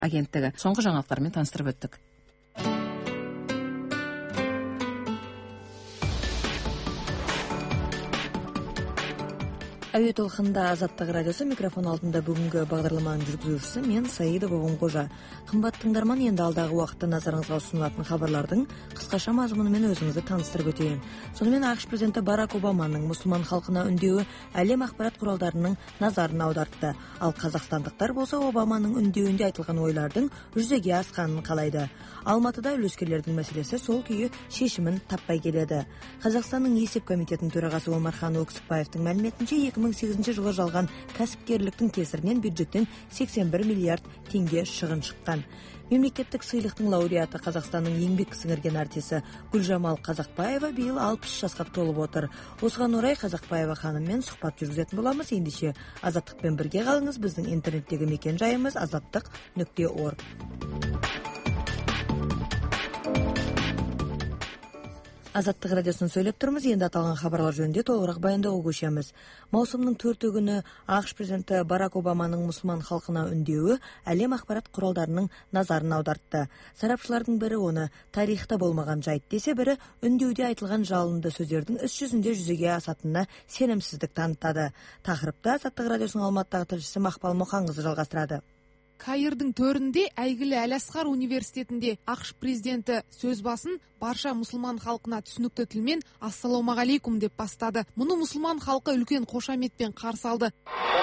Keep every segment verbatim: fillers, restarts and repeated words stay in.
агенттиги соңку жаңалыктар менен таныстырып өттүк. Әуе толқында Азаттық радиосы, микрофон алдында бүгінгі бағдарламаның жүргізушісі мен Саидова Оңғожа. Қымбат тыңдарман, енді алдағы уақытта назарыңызға ұсынылатын хабарлардың қысқаша мазмұнымен өзіңізді таныстырып өтейін. Сонымен ақш президенті Барак Обаманың мұсылман халқына үндеуі әлем ақпарат құралдарының назарын аудартты. Ал қазақстандықтар болса Обаманың үндеуінде айтылған ойлардың жүзеге асқанын қалайды. Алматыда үлескерлердің мәселесі сол күйі шешімін таппай келеді. Қазақстанның есеп комитетінің төрағасы Омархан Өксікбаевтың мәліметінше екі мың сегізінші жылы жалған кәсіпкерліктің кесірінен бюджеттен сексен бір миллиард теңге шығын шыққан. Мемлекеттік сыйлықтың лауреаты Қазақстанның еңбек сіңірген артисі Гүлжамал Қазақбаева биыл алпыс жасқа толып отыр. Осыған орай Қазақбаева ханыммен сұхбат жүргізетін боламыз. Ендеше Азаттықпен бірге қалыңыз. Біздің интернеттегі мекен жайымыз азаттық нүкте орг. Азаттық радиосын сөйлеп тұрмыз. Енді аталған хабарлар жөнінде толығырақ баяндауға көшеміз. Маусымның төрті күні ақш президенті Барак Обаманың мұсылман халқына үндеуі әлем ақпарат құралдарының назарын аудартты. Сарапшылардың бірі оны тарихта болмаған жайт десе, бірі үндеуде айтылған жалынды сөздердің іс жүзінде жүзеге асатынына сенімсіздік танытады. Тақырыпта Азаттық радиосының Алматыдағы тілшісі Мақпал Мұханқызы жалғастырады. Каирдың төрінде әйгілі Әл-Асқар университетінде ақш президенті сөз басын барша мұсылман халқына түсінікті тілмен ассалаумағалейкум деп бастады. Мұны мұсылман халқы үлкен қошаметпен қарсы алды.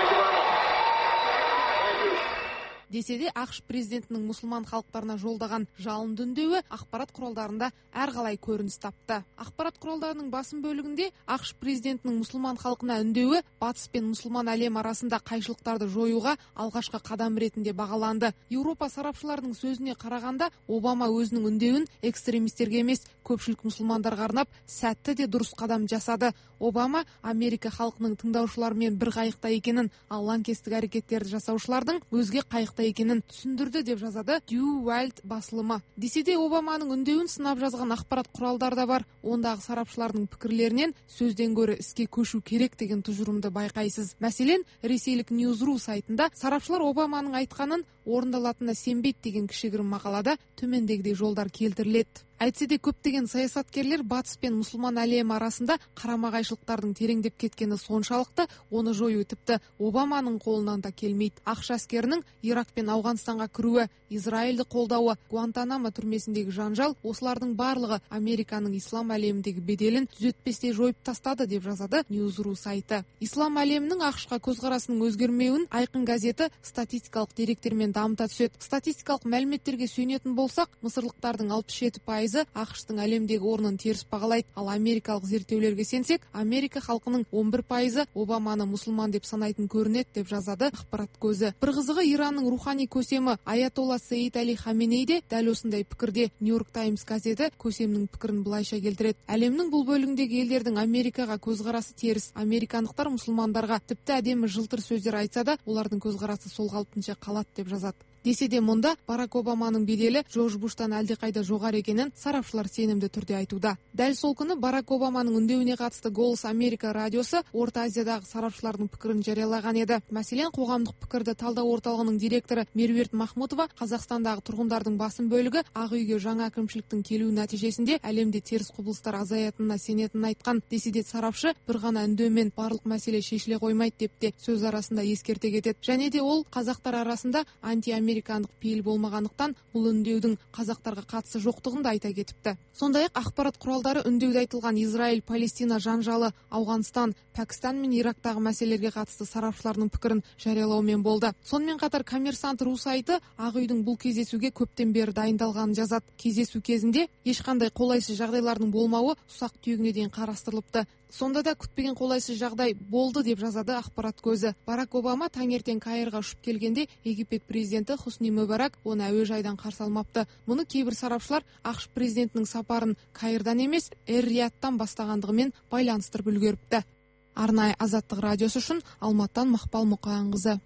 Десе де ақш президентінің мұсылман халықтарына жолдаған жалынды үндеуі ақпарат құралдарында әрқалай көрініс тапты. Ақпарат құралдарының басым бөлігінде ақш президентінің мұсылман халқына үндеуі батыс пен мұсылман әлем арасында қайшылықтарды жоюға алғашқы қадам ретінде бағаланды. Еуропа сарапшыларының сөзіне қарағанда, Обама өзінің үндеуін экстремистерге емес, көпшілік мұсылмандарға арнап сәтті де дұрыс қадам жасады. Обама Америка халқының тыңдаушылармен бір қайықта екенін, ал лаңкестік әрекеттерді жасаушылардың өзге қайықта екенін түсіндірді деп жазады Дью Уайлд басылымы. Десе де Обаманың үндеуін сынап жазған ақпарат құралдар да бар. Ондағы сарапшылардың пікірлерінен сөзден гөрі іске көшу керек деген тұжырымды байқайсыз. Мәселен, ресейлік Ньюзру сайтында сарапшылар Обаманың айтқанын орындалатынына сенбейді деген кішігірім мақалада төмендегідей жолдар келтіріледі. Әйтсе де көптеген саясаткерлер батыс пен мұсылман әлемі арасында қарама-қайшылықтардың тереңдеп кеткені соншалықты, оны жою тіпті Обаманың қолынан да келмейді. Ақш әскерінің Ирак пен Ауғанстанға кіруі, Израильді қолдауы, Гуантанамо түрмесіндегі жанжал, осылардың барлығы Американың ислам әлеміндегі беделін түзетпестей жойып тастады деп жазады Ньюзру сайты. Ислам әлемінің ақшқа көзқарасының өзгермеуін айқын газеті статистикалық деректермен дамыта түседі. Статистикалық мәліметтерге сүйенетін болсақ, мысырлықтардың алпыс жеті пайызы ақштың әлемдегі орнын теріс бағалайды, ал америкалық зерттеулерге сенсек, Америка халқының он бір пайызы Обаманы мұсылман деп санайтын көрінеді деп жазады ақпарат көзі. Бір қызығы, Иранның рухани көсемі Аятолла Сейд Али Хаменей де дәл осындай пікірде. Нью-Йорк Таймс газеті көсемнің пікірін былайша келтіреді: әлемнің бұл бөлігіндегі елдердің Америкаға көзқарасы теріс. Американдықтар мұсылмандарға тіпті әдемі жылтыр сөздер айтса да, олардың көзқарасы сол қалпынша қалады деп жазады. Десе де мұнда Барак Обаманың беделі Джордж Буштан әлдеқайда жоғары екенін сарапшылар сенімді түрде айтуда. Дәл сол күні Барак Обаманың үндеуіне қатысты Голос Америка радиосы Орта Азиядағы сарапшылардың пікірін жариялаған еді. Мәселен, қоғамдық пікірді талдау орталығының директоры Меруерт Махмутова Қазақстандағы тұрғындардың басым бөлігі Ақ үйге жаңа әкімшіліктің келуі нәтижесінде әлемде теріс құбылыстар азаятынына сенетінін айтқан. Десе де сарапшы бір ғана үндеумен барлық мәселе шешіле қоймайды деп те сөз арасында ескерте кетеді. Және де ол қазақтар арасында анти-американдық пейіл болмағандықтан бұл үндеудің қазақтарға қатысы жоқтығын да айта кетіпті. Сондай-ақ ақпарат құралдары үндеуде айтылған Израиль-Палестина жанжалы, Ауғанстан, Пәкістан мен Ирактағы мәселелерге қатысты сарапшылардың пікірін жариялаумен болды. Сонымен қатар Коммерсант ру сайты Ақ үйдің бұл кездесуге көптен бері дайындалғанын жазады. Кездесу кезінде ешқандай қолайсыз жағдайлардың болмауы ұсақ түйегіне дейін қарастырылыпты. Сонда да күтпеген қолайсыз жағдай болды деп жазады ақпарат көзі. Барак Обама таңертең Каирға ұшып келгенде Египет президенті Хусни Мүбарак оны әуежайдан қарсы алмапты. Мұны кейбір сарапшылар ақш президентінің сапарын Каирдан емес, Эр-Рияттан бастағандығымен байланыстырып үлгеріпті. Арнайы Азаттық радиосы үшін Алматыдан Мақпал Мұқанқызы.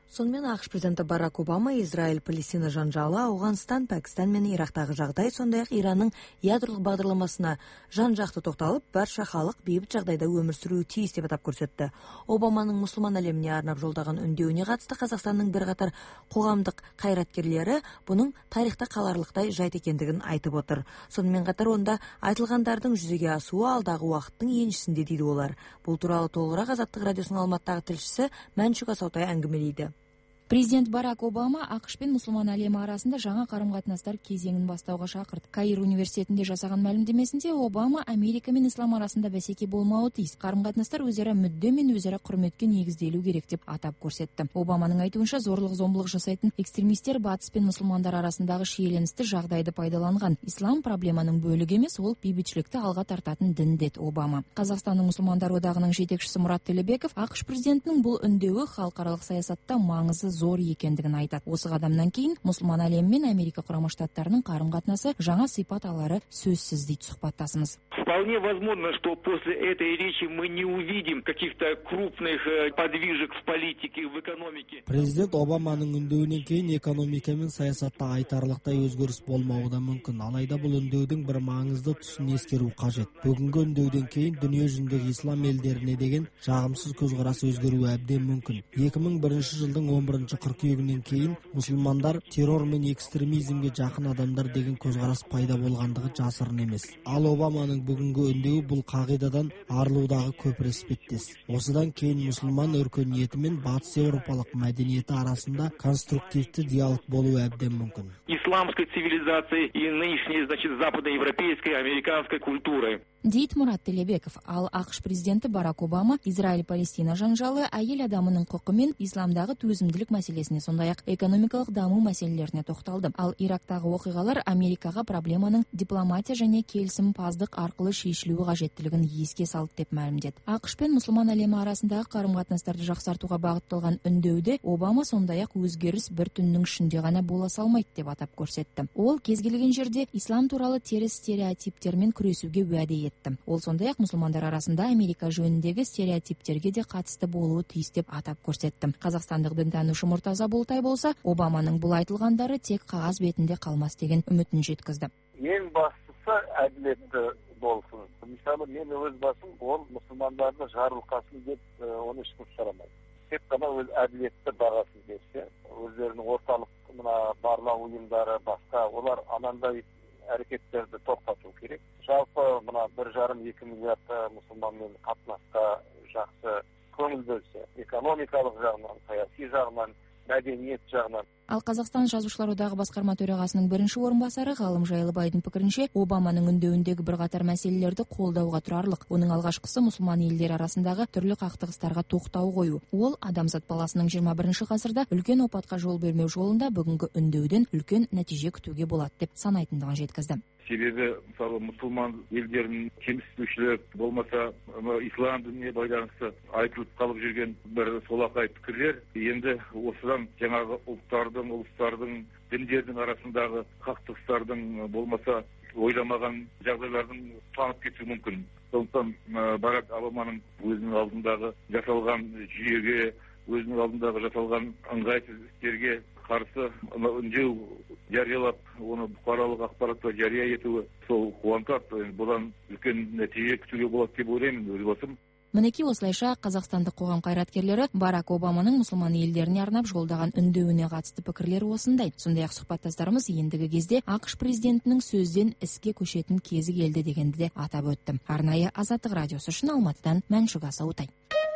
Сонымен АКШ президенті Барак Обама Израиль-Палестина жанжалы, Ауғанстан, Пәкістан мен Ирактагы жагдай, сондай-ак Иранның ядролык багдарламасына жан-жақты токталып, барша халық бейбит жагдайда өмүр сүрүүгө тийис деп атап көрсөттү. Обаманын мусулман әлемине арнап жолдаган үндөөүнө катысты Казакстандын бир катар коомдук кайраткерлери бунун тарихта каларлыктай жайт экендигин айтып отур. Сонымен катар онда айтылгандардын жүзөгө асуу алдагы убакыттын энчисинде дейди олар. Бул тууралуу толугураак Азаттык радиосунун Алматтагы тилчиси Мәншүк Асаутай әңгимелейди. Президент Барак Обама АКШ пен мусулман әлемі арасында жаңа қарым-қатынастар кезеңін бастауға шақырды. Каир университетінде жасаған мәлімдемесінде Обама Америка мен ислам арасында бәсеке болмауы тиіс. Қарым-қатынастар өзара мүдде мен өзара құрметке негізделу керек деп атап көрсетті. Обаманың айтуынша зорлық-зомбылық жасайтын экстремистер батыс пен мұсылмандар арасындағы шиеленісті жағдайды пайдаланған. Ислам проблеманың бөлігі емес, ол бейбітшілікті алға тартатын дін деді Обама. Қазақстанның мұсылмандар одағының жетекшісі Мұрат Төлебеков АКШ президентінің бұл үндеуі халықаралық саясатта маңызы зор екендігін айтады. Осы қадамнан кейін мұсылман әлемі мен Америка Құрама Штаттарының қарым-қатынасы жаңа сипат алары сөзсіз дейді сұхбаттасымыз. Вполне возможно, что после этой речи мы не увидим каких-то крупных подвижек в политике, в экономике. Президент Обаманың үндеуінен кейін экономика мен саясатта айтарлықтай өзгеріс болмауы да мүмкін. Алайда бұл үндеудің бір маңызды тұсын ескеру қажет. Бүгінгі үндеуден кейін дүние жүзіндегі ислам елдеріне деген жағымсыз көзқарас өзгеруі әбден мүмкін. екі мың бірінші жылдың он бірінші қыркүйегінен кейін мұсылмандар террор мен экстремизмге жақын адамдар деген көзқарас пайда болғандығы жасырын емес. Ал Обаманың бүгінгі үндеуі бұл қағидадан арылудағы көпір іспеттес. Осыдан кейін мұсылман өркениеті мен батыс еуропалық мәдениеті арасында конструктивті диалог болуы әбден мүмкін. Исламской цивилизации и нынешней, значит, западноевропейской, американской культуры. Дейді Мұрат Төлебеков. Ал АКШ президенті Барак Обама Израиль-Палестина жанжалы әйел адамының құқы мен исламдағы төзімділік мәселесіне, сондай-ақ экономикалық даму мәселелеріне тоқталды. Ал Ирактағы оқиғалар Америкаға проблеманың дипломатия және келісімпаздық арқылы шешілуі қажеттілігін еске салды деп мәлімдеді. АКШ пен мұсылман әлемі арасындағы қарым-қатынастарды жақсартуға бағытталған үндеуде Обама сондай-ақ өзгеріс бір түннің ішінде ғана бола салмайды деп атап көрсетті. Ол кез келген жерде ислам туралы теріс стереотиптермен күресуге уәде етті. Ол сондай-ақ мұсылмандар арасында Америка жөніндегі стереотиптерге де қатысты болуы тиіс деп атап көрсетті. Қазақстандық дінтанушы Мұртаза Болтай болса, Обаманың бұл айтылғандары тек қағаз бетінде қалмас деген үмітін жеткізді. Ең бастысы әділетті болсын. Мысалы, мен өз басым ол мұсылмандарды жарылқасын деп оны ешкім сұрамайды. Тек қана өз әділетті бағасын берсе, өздерінің орталық мына барлау ұйымдары басқа, олар анандай әрекеттерді тоқтату керек. Жалпы мына бір жарым екі миллиард мұсылманмен қатынасқа жақсы көңіл бөлсе, экономикалық жағынан, саяси жағынан, мәдениет жағынан. Ал Қазақстан жазушылар одағы басқарма төрағасының бірінші орынбасары Ғалым Жайлыбайдың пікірінше, Обаманың үндеуіндегі бірқатар мәселелерді қолдауға тұрарлық. Оның алғашқысы мұсылман елдер арасындағы түрлі қақтығыстарға тоқтау қою. Ол адамзат баласының жиырма бірінші ғасырда үлкен опатқа жол бермеу жолында бүгінгі үндеуден үлкен нәтиже күтуге болады деп санайтындығын жеткізді. Себебі, мысалы, мұсылман елдерінің кемсітушілік болмаса, ислам дініне байланысты айтылып қалып жүрген бір солақай пікірлер енді осыдан жаңағы ұлттардың, ұлыстардың, діндердің арасындағы қақтығыстардың болмаса ойламаған жағдайлардың танып кетуі мүмкін. Сондықтан Барак Обаманың өзінің алдындағы жасалған жүйеге, өзінің алдындағы жасалған ыңғайсыз істерге қарсы үндеу жариялап, оны бұқаралық ақпаратта жария етуі сол қуантады. Бұдан үлкен нәтиже күтуге болады деп ойлаймын өз басым. Мінекей осылайша қазақстандық қоғам қайраткерлері Барак Обаманың мұсылман елдеріне арнап жолдаған үндеуіне қатысты пікірлері осындай. Сондай-ақ сұхбаттастарымыз ендігі кезде АКШ президентінің сөзден іске көшетін кезі келді дегенді де атап өтті. Арнайы Азаттық радиосы үшін Алматыдан Мәншүк Асаутай.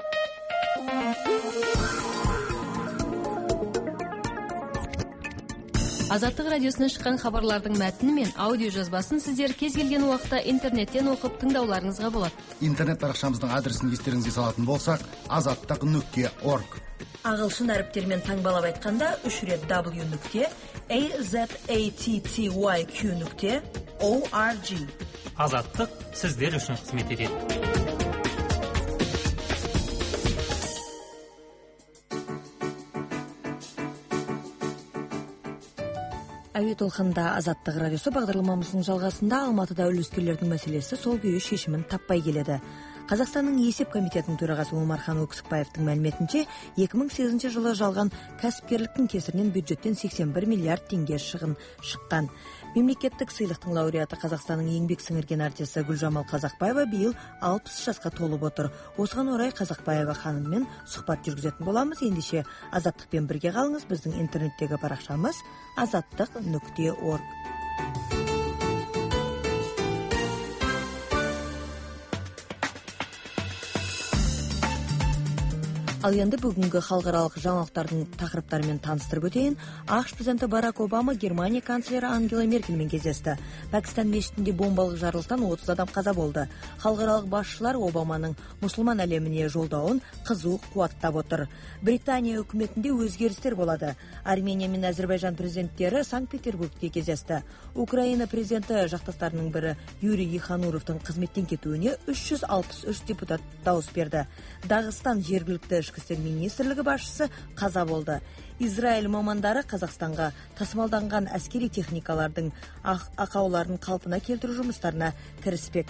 Азаттық радиосынан шыққан хабарлардың мәтіні мен аудио жазбасын сіздер кез келген уақытта интернеттен оқып тыңдауларыңызға болады. Интернет парақшамыздың адресін естеріңізге салатын болсақ, азаттық нүкте орг. Ағылшын әріптерімен таңбалап айтқанда үш рет w нүкте azatty нүкте org. Азаттық сіздер үшін қызмет етеді. Әуе толқынында Азаттық радиосы бағдарламамыздың жалғасында Алматыда үлескерлердің мәселесі сол күйі шешімін таппай келеді. Қазақстанның есеп комитетінің төрағасы Омархан Өксікбаевтың мәліметінше, екі мың сегізінші жылы жалған кәсіпкерліктің кесірінен бюджеттен сексен бір миллиард теңге шығын шыққан. Мемлекеттік сыйлықтың лауреаты Қазақстанның еңбек сіңірген артисі Гүлжамал Қазақбаева биыл алпыс жасқа толып отыр. Осыған орай Қазақбаева ханыммен сұхбат жүргізетін боламыз. Ендеше Азаттықпен бірге қалыңыз. Біздің интернеттегі парақшамыз азаттық нүкте орг. Ал енді бүгінгі халықаралық жаңалықтардың тақырыптарымен таныстырып өтейін. ақш президенті Барак Обама Германия канцлері Ангела Меркельмен кездесті. Пәкістан мешітінде бомбалық жарылыстан отыз адам қаза болды. Халықаралық басшылар Обаманың мұсылман әлеміне жолдауын қызу қуаттап отыр. Британия үкіметінде өзгерістер болады. Армения мен Әзербайжан президенттері Санкт-Петербургте кездесті. Украина президенті жақтастарының бірі Юрий Ихануровтың қызметтен кетуіне үш жүз алпыс үш депутат дауыс берді. Дағыстан жергілікті ішкі істер министрлігі басшысы қаза болды. Израиль мамандары Қазақстанға тасымалданған әскери техникалардың ақауларын қалпына келтіру жұмыстарына кіріспек.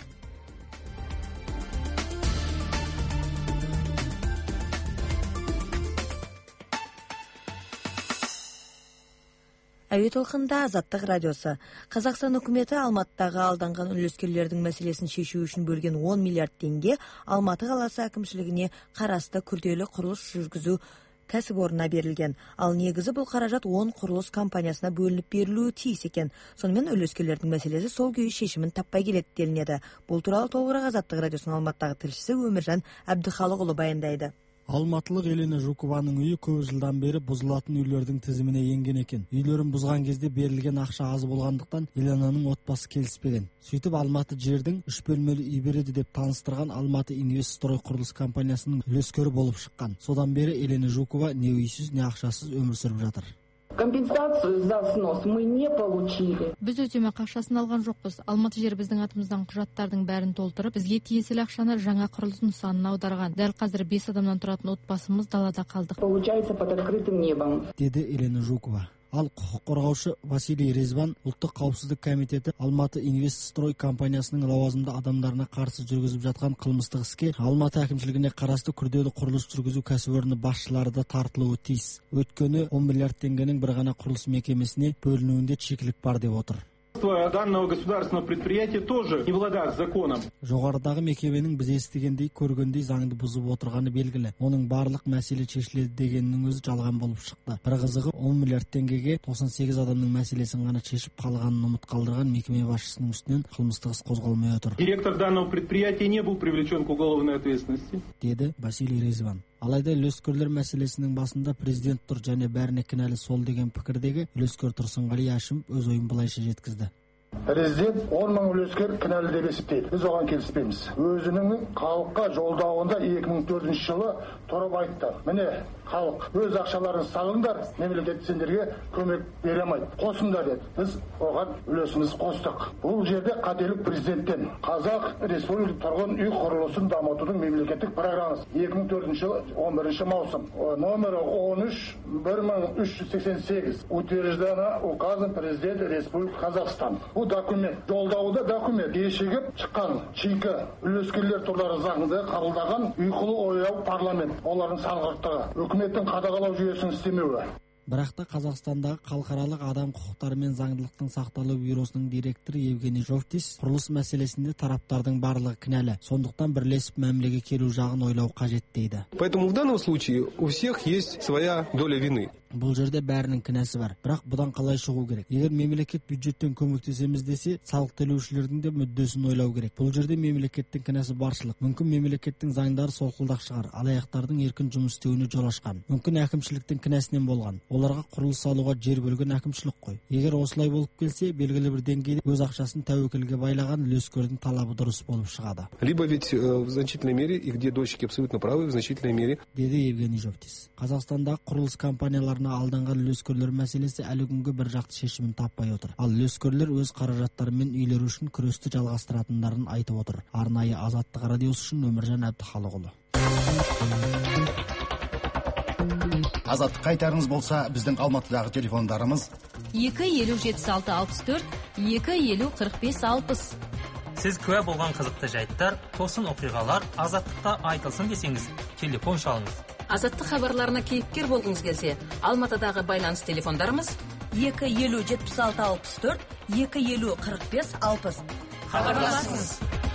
Әуе толқында Азаттық радиосы. Қазақстан үкіметі Алматыдағы алданған үлескерлердің мәселесін шешу үшін бөлген он миллиард теңге Алматы қаласы әкімшілігіне қарасты күрделі құрылыс жүргізу кәсіпорнына берілген. Ал негізі бұл қаражат он құрылыс компаниясына бөлініп берілуі тиіс екен. Сонымен үлескерлердің мәселесі сол күйі шешімін таппай келеді делінеді. Бұл туралы толығырақ Азаттық радиосының Алматыдағы тілшісі Өміржан Әбдіхалықұлы баяндайды. Алматылық Елена Жукованың үйі көп жылдан бері бұзылатын үйлердің тізіміне енген екен. Үйлерін бұзған кезде берілген ақша аз болғандықтан Еленаның отбасы келіспеген. Сөйтіп Алматы жердің үш бөлмелі үй береді деп таныстырған Алматы Инвестстрой құрылыс компаниясының үлескері болып шыққан. Содан бері Елена Жукова не үйсіз, не ақшасыз өмір сүріп жатыр. Компенсацию за снос мы не получили. Біз өтемақы ақшасын алған жоқпыз. Алматы жер біздің атымыздан құжаттардың бәрін толтырып, бізге тиесілі ақшаны жаңа құрылыс нысанына аударған. Дәл қазір бес адамнан тұратын отбасымыз далада қалдық. Получается под открытым небом. Деді Елена Жукова. Ал құқық қорғаушы Василий Резван ұлттық қауіпсіздік комитеті Алматы Инвестстрой компаниясының лауазымды адамдарына қарсы жүргізіп жатқан қылмыстық іске Алматы әкімшілігіне қарасты күрделі құрылыс жүргізу кәсіпорны басшылары да тартылуы тиіс. Өйткені он миллиард теңгенің бір ғана құрылыс мекемесіне бөлінуінде шикілік бар деп отыр. Данного государственного предприятия тоже не обладает законом. Жоғарыдағы мекеменің біз естігендей, көргендей заңды бұзып отырғаны белгілі. Оның барлық мәселе шешіледі дегеннің өзі жалған болып шықты. Бір қызығы он миллиард теңгеге тоқсан сегіз адамның мәселесін ғана шешіп қалғанын ұмыт қалдырған мекеме басшысының үстінен қылмыстық іс қозғалмай отыр. Директор данного предприятия не был привлечен к уголовной ответственности, деді Василий Резван. Алайда үлескерлер мәселесінің басында президент тұр және бәріне кінәлі сол деген пікірдегі үлескер Тұрсынғали Әшімов өз ойын былайша жеткізді. Президент он мың үлескер кінәлі деп есептейді. Біз оған келіспейміз. Өзінің халыққа жолдауында екі мың төртінші жылы тұрып айтты. Міне, халық өз ақшаларын салыңдар, мемлекет сендерге көмек бере алмайды. Қосыңдар деді. Біз оған үлесіміз қостық. Бұл жерде қателік президенттен. Қазақ Республика тұрғын үй құрылысын дамытудың мемлекеттік программасы екі мың төртінші жылы он бірінші маусым номері он үш бір мың үш жүз сексен сегіз утверждена указом президента Республики Казахстан. Бұл документ, жолдауда документ, кешігіп шыққан чийкі үлескерлер туралы заңды қабылдаған ұйқылы ояу парламент, олардың салғырттығы, үкіметтің қадағалау жүйесін істемеуі. Бірақ та Қазақстандағы халықаралық адам құқықтары мен заңдылықтың сақталу бюросының директоры Евгений Жовтис құрылыс мәселесінде тараптардың барлығы кінәлі. Сондықтан бірлесіп мәмілеге келу жағын ойлау қажет дейді. Поэтому в данном случае у всех есть своя доля вины. Бұл жерде бәрінің кінәсі бар. Бірақ бұдан қалай шығу керек? Егер мемлекет бюджеттен көмектесеміз десе, салық төлеушілердің де мүддесін ойлау керек. Бұл жерде мемлекеттің кінәсі баршылық. Мүмкін мемлекеттің заңдары солқылдақ шығар, алаяқтардың еркін жұмыс істеуіне жол ашқан. Мүмкін әкімшіліктің кінәсінен болған. Оларға құрылыс салуға жер бөлген әкімшілік қой. Егер осылай болып келсе, белгілі бір деңгейде өз ақшасын тәуекелге байлаған үлескердің талабы дұрыс болып шығады. Либо ведь в значительной мере, и где дольщики абсолютно правы, в значительной мере, деді Евгений Жовтис. Қазақстандағы құрылыс компанияларына алданған үлескерлер мәселесі әлі күнге бір жақты шешімін таппай отыр. Ал үлескерлер өз қаражаттарымен үйлері үшін күресті жалғастыратындарын айтып отыр. Арнайы Азаттық радиосы үшін Өміржан Әбдіхалықұлы. Азаттық қайтарыңыз болса, біздің Алматыдағы телефондарымыз екі елу жетпіс алты алпыс төрт, екі елу қырық бес алпыс. Сіз куә болған қызықты жайттар, тосын оқиғалар Азаттықта айтылсын десеңіз, телефон шалыңыз. Азаттық хабарларына кейіпкер болғыңыз келсе, Алматыдағы байланыс телефондарымыз екі елу жетпіс алты алпыс төрт, екі елу қырық бес алпыс. Хабарласыңыз.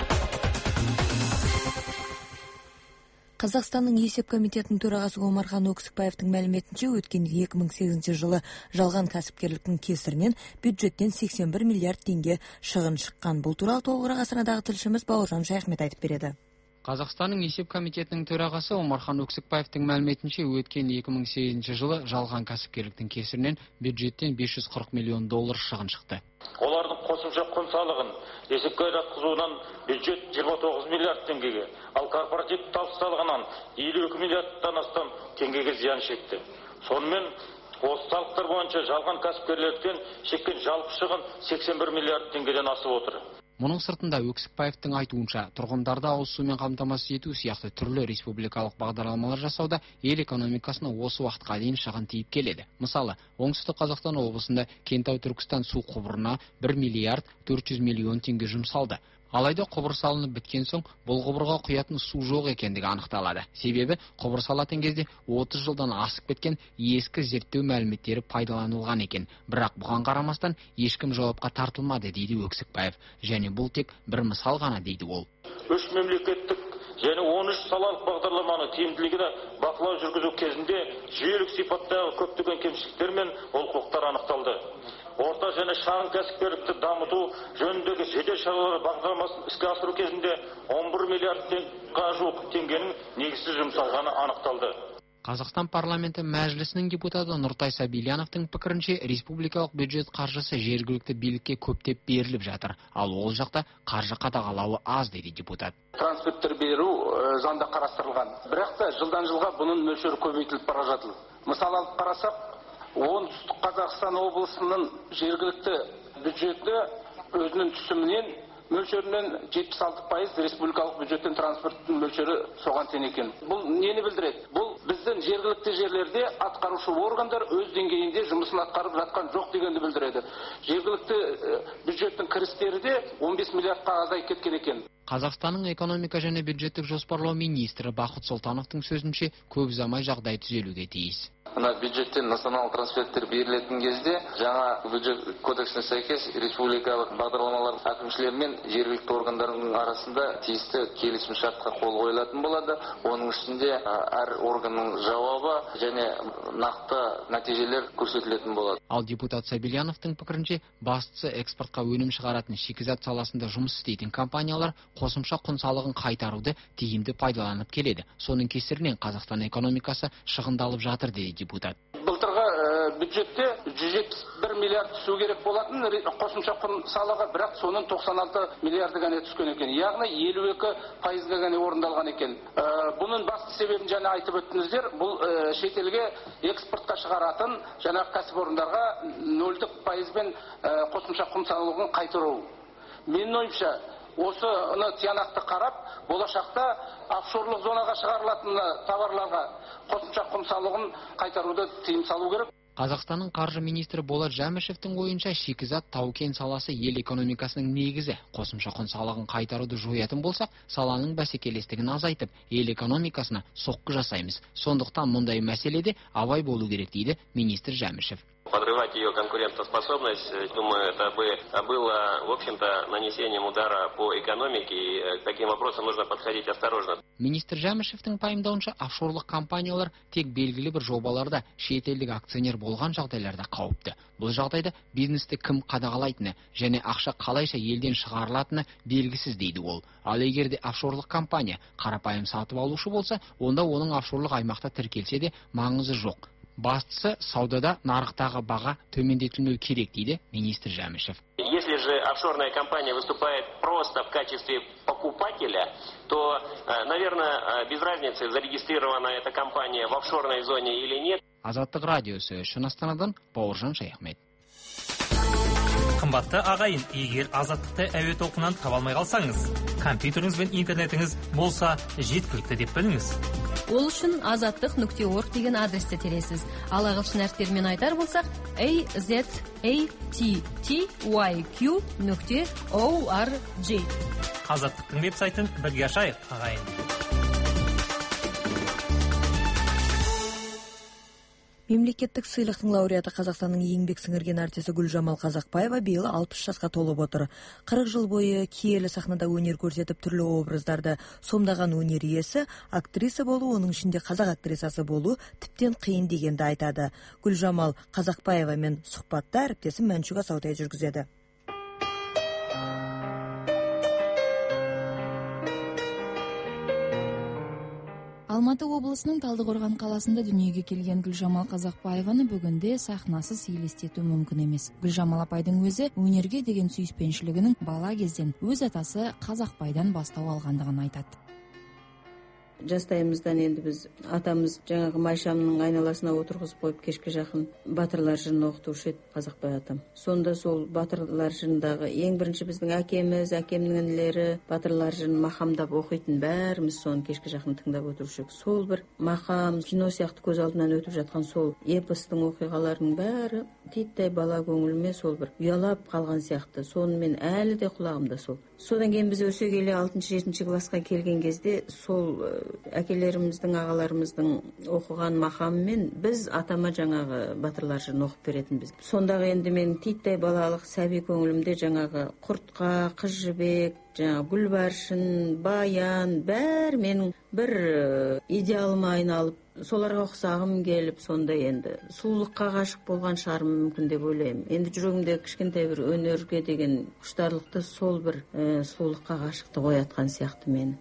Қазақстанның есеп комитетінің төрағасы Омархан Өксікбаевтың мәліметінше, өткен екі мың сегізінші жылы жалған кәсіпкерліктің кесірінен бюджеттен сексен бір миллиард теңге шығын шыққан. Бұл туралы толығырақ Астанадағы тілшіміз Бауыржан Шаяхмет айтып береді. Қазақстанның есеп комитетінің төрағасы Омархан Өксікбаевтың мәліметінше, өткен екі мың сегізінші жылы жалған кәсіпкерліктің кесірінен бюджеттен бес жүз қырық миллион доллар шығын шықты. Олардың қосымша құн салығын есепке жатқызуынан бюджет жиырма тоғыз миллиард теңгеге, ал корпоратив табыс салығынан елу екі миллиардтан астам теңгеге зиян шекті. Сонымен осы салықтар бойынша жалған кәсіпкерліктен шеккен жалпы шығын сексен бір миллиард теңгеден асып отыр. Мұның сыртында Өксікбаевтың айтуынша, тұрғындарды ауыз сумен қамтамасыз ету сияқты түрлі республикалық бағдарламалар жасауда ел экономикасына осы уақытқа дейін шығын тиіп келеді. Мысалы, Оңтүстік Қазақстан облысында Кентау Түркістан су құбырына бір миллиард төрт жүз миллион теңге жұмсалды. Алайда құбыр салынып біткен соң, бұл құбырға құятын су жоқ екендігі анықталады. Себебі құбыр салатын кезде отыз жылдан асып кеткен ескі зерттеу мәліметтері пайдаланылған екен. Бірақ бұған қарамастан ешкім жауапқа тартылмады, дейді Өксікбаев. Және бұл тек бір мысал ғана, дейді ол. Үш мемлекеттік және он үш салалық бағдарламаны тиімділігіне бақылау жүргізу кезінде жүйелік сипаттағы көптеген кемшіліктер мен олқылықтар анықталды. Орта және шағын кәсіпкерлікті дамыту жөніндегі жедел шаралар бағдарламасын іске асыру кезінде он бір миллиард теңгеге жуық теңгенің негізсіз жұмсалғаны анықталды. Қазақстан парламенті мәжілісінің депутаты Нұртай Сабильяновтың пікірінше, республикалық бюджет қаржысы жергілікті билікке көптеп беріліп жатыр, ал ол жақта қаржы қадағалауы аз, дейді депутат. Трансферттер беру заңда қарастырылған, бірақ та жылдан жылға бұның мөлшері көбейтіліп бара жатыр. Мысал алып қарасақ, Оңтүстік Қазақстан облысының жергілікті бюджеті өзінің түсімінен мөлшерінен жетпіс алты пайыз республикалық бюджеттен трансферттің мөлшері соған тең екен. Бұл нені білдіреді? Бұл біздің жергілікті жерлерде атқарушы органдар өз деңгейінде жұмысын атқарып жатқан жоқ дегенді білдіреді. Жергілікті бюджеттің кірістері де он бес миллиардқа азайып кеткен екен. Қазақстанның экономика және бюджеттік жоспарлау министрі Бақыт Сұлтановтың сөзінше, көп ұзамай жағдай түзелуге тиіс. Мына бюджеттен национал трансферттер берілетін кезде жаңа бюджет кодексіне сәйкес республикалық бағдарламалар әкімшілер мен жергілікті органдардың арасында тиісті келісім шартқа қол қойылатын болады. Оның үстінде әр органның жауабы және нақты нәтижелер көрсетілетін болады. Ал депутат Сабильяновтың пікірінше, бастысы экспортқа өнім шығаратын шикізат саласында жұмыс істейтін компаниялар қосымша құн салығын қайтаруды тиімді пайдаланып келеді. Соның кесірінен Қазақстан экономикасы шығындалып жатыр, дейді депутат. Былтырғы бюджетте жүз жетпіс бір миллиард түсу керек болатын қосымша құн салығы, бірақ соның тоқсан алты миллиарды ғана түскен екен. Яғни елу екі пайызға ғана орындалған екен. Бұның басты себебін жаңа айтып өттіңіздер, бұл шетелге экспортқа шығаратын жаңа кәсіпорындарға нөлдік пайызбен қосымша құн салығын қайтару. Менің ойымша, осыны тиянақты қарап, болашақта офшорлық зонаға шығарылатын товарларға қосымша құн салығын қайтаруды тыйым салу керек. Қазақстанның қаржы министрі Болат Жәмішевтің ойынша, шикізат тау-кен саласы ел экономикасының негізі. Қосымша құн салығын қайтаруды жоятын болсақ, саланың бәсекелестігін азайтып, ел экономикасына соққы жасаймыз. Сондықтан мұндай мәселеде абай болу керек, дейді министр Жәмішев. Подрывать ее конкурентоспособность, думаю, это бы было, в общем-то, нанесением удара по экономике, и к таким вопросам нужно подходить осторожно. Министр Жәмішевтің пайымдауынша, офшорлық компаниялар тек белгілі бір жобаларда шетелдік акционер болған жағдайларда қауіпті. Бұл жағдайда бизнесті кім қадағалайтыны және ақша қалайша елден шығарылатыны белгісіз, дейді ол. Ал егер де офшорлық компания қарапайым сатып алушы болса, онда оның офшорлық аймақта тіркелсе де маңызы жоқ. Бастысы саудада нарықтағы баға төмендетілмеу керек, дейді министр Жәмішев. Если же офшорная компания выступает просто в качестве покупателя, то, наверное, без разницы, зарегистрирована эта компания в офшорной зоне или нет. Азаттық радиосы үшін Астанадан Бауыржан Шаяхмет. Қымбатты ағайын, егер азаттықты әуе толқынынан таба алмай қалсаңыз, компьютеріңіз бен интернетіңіз болса жеткілікті деп біліңіз. Ол үшін азаттық нүкте орг деген адресті тересіз. Ал ағылшын әріптерімен айтар болсақ, a z a t t y q нүкте org. Азаттықтың веб-сайтын бірге ашайық, ағайын. Мемлекеттік сыйлықтың лауреаты Қазақстанның еңбек сіңірген артисі Гүлжамал Қазақбаева биыл алпыс жасқа толып отыр. қырық жыл бойы киелі сахнада өнер көрсетіп, түрлі образдарды сомдаған өнер иесі, актриса болу, оның ішінде қазақ актрисасы болу тіптен қиын дегенді айтады. Гүлжамал Қазақбаевамен сұхбатта әріптесім Мәншүк Асаутай жүргізеді. Алматы облысының Талдықорған қаласында дүниеге келген Гүлжамал Қазақбаеваны бүгінде сахнасыз елестету мүмкін емес. Гүлжамал апайдың өзі өнерге деген сүйіспеншілігінің бала кезден өз атасы Қазақбайдан бастау алғандығын айтады. Жастайымыздан енді біз атамыз жаңағы майшамның айналасына отырғызып қойып кешке жақын батырлар жырын оқытушы еді Қазақбай атам. Сонда сол батырлар жырындағы ең бірінші біздің әкеміз, әкемнің інілері батырлар жырын мақамдап оқитын, бәріміз соны кешке жақын тыңдап отырушы едік. Сол бір мақам, кино сияқты көз алдынан өтіп жатқан сол эпостың оқиғаларының бәрі титтей бала көңіліме сол бір ұялап қалған сияқты. Сонымен әлі де құлағымда сол. Содан кейін біз өсе келе алтыншы жетінші классқа келген кезде сол әкелеріміздің, ағаларымыздың оқыған мақамымен біз атама жаңағы батырлар жырын оқып беретінбіз. Сондағы енді мен титтей балалық сәби көңілімде жаңағы құртқа, қыз жібек, жаңағы гүлбаршын, баян, бәр менің бір идеалыма айналып, соларға ұқсағым келіп, сонда енді сұлулыққа ғашық болған шығарым мүмкін деп ойлаймын. Енді жүрегімде кішкентай бір өнерге деген құштарлықты сол бір ә, сұлулыққа ғашықты оятқан сияқты мені.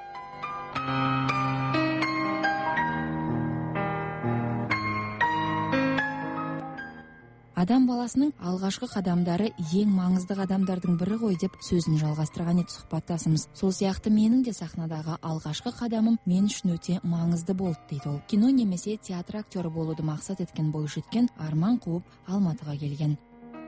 Адам баласының алғашқы қадамдары ең маңызды қадамдардың бірі ғой деп сөзін жалғастырған еді сұхбаттасымыз. Сол сияқты менің де сахнадағы алғашқы қадамым мен үшін өте маңызды болды дейді ол. Кино немесе театр актері болуды мақсат еткен бойжеткен арман қуып Алматыға келген.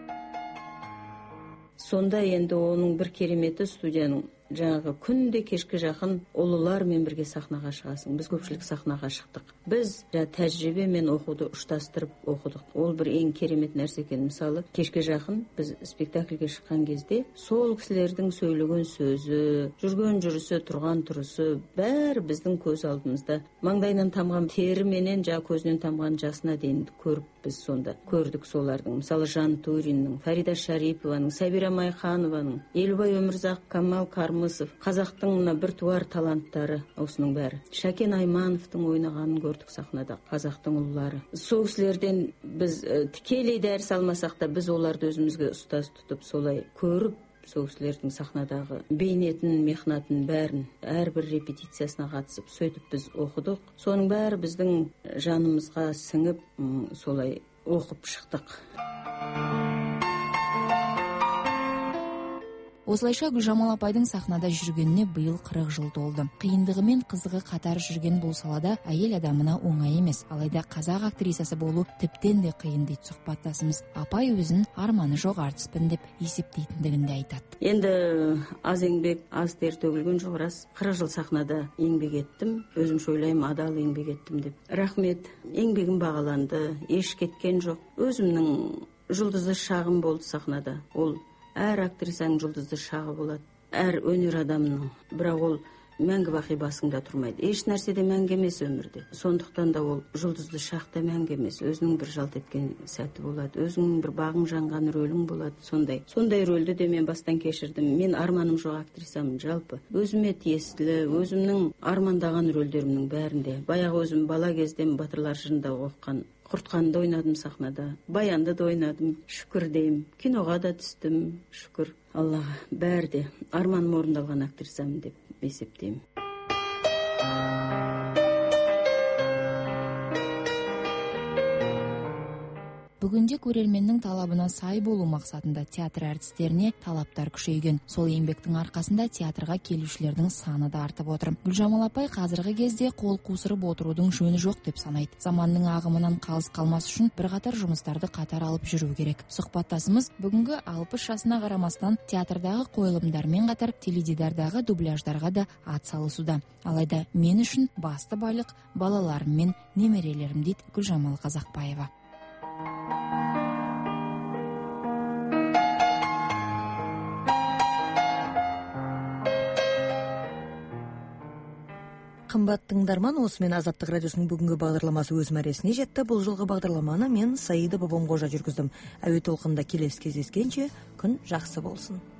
Сонда енді оның бір кереметі студияның жаңағы күнде кешкі жақын ұлылармен бірге сахнаға шығасың. Біз көпшілік сахнаға шықтық. Біз тәжірибе мен оқуды ұштастырып оқыдық. Ол бір ең керемет нәрсе екен. Мысалы, кешкі жақын біз спектакльге шыққан кезде сол кісілердің сөйлеген сөзі, жүрген жүрісі, тұрған тұрысы бәрі біздің көз алдымызда. Маңдайынан тамған тері менен жаңа көзінен тамған жасына дейін көріп біз сонда көрдік солардың. Мысалы, Жантуриннің, Фарида Шарипованың, Сабира Майханованың, Елубай Өмірзақ, Камал Кармысов, қазақтың мына бір туар таланттары осының бәрі. Шәкен Аймановтың ойнағанын көрдік сахнада, қазақтың ұлылары. Сол кісілерден біз ә, тікелей дәріс алмасақ та біз оларды өзімізге ұстаз тұтып солай көріп, сол кісілердің сахнадағы бейнетін, мехнатын бәрін әрбір репетициясына қатысып, сөйтіп біз оқыдық. Соның бәрі біздің жанымызға сіңіп, солай оқып шықтық. Осылайша Гүлжамал апайдың сахнада жүргеніне биыл қырық жыл толды. Қиындығы мен қызығы қатар жүрген бұл салада әйел адамына оңай емес. Алайда қазақ актрисасы болу тіптен де қиын дейді сұхбаттасымыз. Апай өзін арманы жоқ артиспін деп есептейтіндігін де айтады. Енді аз еңбек, аз тер төгілген жоқ рас. қырық жыл сахнада еңбек еттім. Өзімше ойлаймын, адал еңбек еттім деп. Рахмет, еңбегім бағаланды, еш кеткен жоқ. Өзімнің жұлдызды шағым болды сахнада. Ол әр актрисаның жұлдызды шағы болады, әр өнер адамының, бірақ ол мәңгі бақи басыңда тұрмайды. Еш нәрседе мәңгі емес өмірде. Сондықтан да ол жұлдызды шақта мәңгі емес. Өзінің бір жалт еткен сәті болады, өзінің бір бағың жанған рөлің болады. Сондай сондай рөлді де мен бастан кешірдім. Мен арманым жоқ актрисамын жалпы. Өзіме тиесілі, өзімнің армандаған рөлдерімнің бәрінде. Баяғы өзім бала кезден батырлар жырында оқыған Құртқанды ойнадым сахнада, баянды да ойнадым, шүкір деймін. Киноға да түстім, шүкір. Аллаға, бәрі де арманым орындалған актрисамын деп есептеймін. Бүгінде көрерменнің талабына сай болу мақсатында театр әртістеріне талаптар күшейген. Сол еңбектің арқасында театрға келушілердің саны да артып отыр. Гүлжамал апай қазіргі кезде қол қусырып отырудың жөні жоқ деп санайды. Заманның ағымынан қалыс қалмас үшін бірқатар жұмыстарды қатар алып жүру керек. Сұхбаттасымыз бүгінгі алпыс жасына қарамастан театрдағы қойылымдармен қатар теледидардағы дубляждарға да атсалысуда. Алайда мен үшін басты байлық балаларым мен немерелерім дейді Гүлжамал Қазақбаева. Кымбат тыңдарман, осымен Азаттык радиосунун бүгүнкү багдарламасы өз мәресине жетти. Бул жолку багдарламаны мен Саида Бобоңгожа жүргүздүм. Әуе толкунда келесі кездескенче күн жакшы болсун.